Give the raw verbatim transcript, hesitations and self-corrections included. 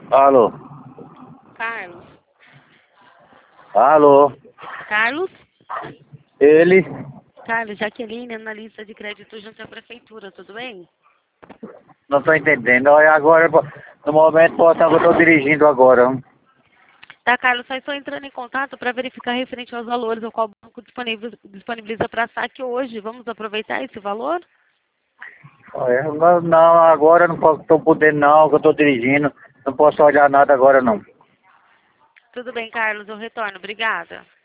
Alô? Carlos. Alô? Carlos? Ele? Carlos, Jaqueline, analista de crédito junto à prefeitura, tudo bem? Não tô entendendo. Olha, agora, no momento, pô, eu tô dirigindo agora. Tá, Carlos, só estou entrando em contato para verificar referente aos valores ao qual o banco disponibiliza, disponibiliza para saque hoje. Vamos aproveitar esse valor? Olha, não, não, agora eu não posso, tô podendo não, que eu tô dirigindo. Não posso olhar nada agora não. Tudo bem, Carlos, eu retorno. Obrigada.